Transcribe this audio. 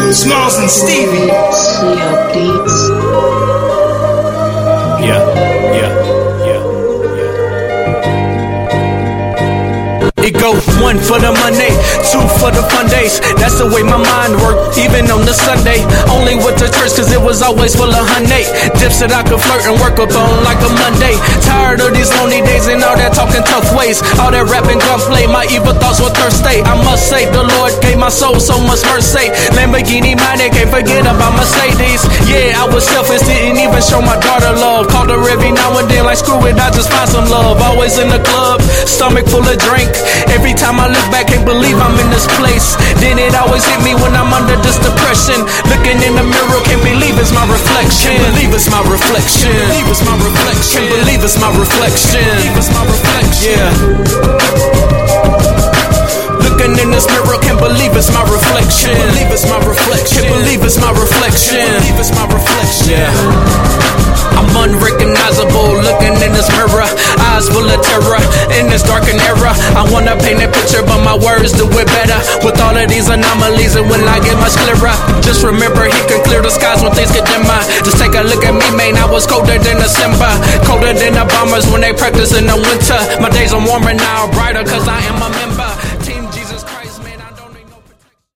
Smalls and Stevie. Sweet beats. It go 1 for the money, 2 for the fun days. That's the way my mind worked, even on the Sunday. Only went to church cause it was always full of honey. Dips that I could flirt and work up on like a Monday. Tired of these lonely days and all that talking tough ways. All that rapping gunplay, my evil thoughts were thirsty. I must say, the Lord gave my soul so much mercy. Lamborghini minded, can't forget about Mercedes. Yeah, I was selfish, didn't even show my daughter love. Called her every now and then like screw it, I just find some love. Always in the club, stomach full of drink. Every time I look back, can't believe I'm in this place. Then it always hit me when I'm under this depression. Looking in the mirror, can't believe it's my reflection. Can't believe it's my reflection. Can't believe it's my reflection. Can't believe it's my reflection. Can't believe it's my reflection. Yeah. Looking in this mirror, can't believe it's my reflection. Can't believe it's my reflection. Can't believe it's my reflection. Can't believe it's my reflection. Yeah. I'm unrecognizable, looking in this mirror, eyes full of terror, in this darkened era. I wanna paint a picture, but my words do it better. With all of these anomalies, and when I get much clearer, just remember he can clear the skies when things get dimmer. Just take a look at me, man, I was colder than December, colder than the bombers when they practice in the winter. My days are warmer now, brighter, cause I am a member.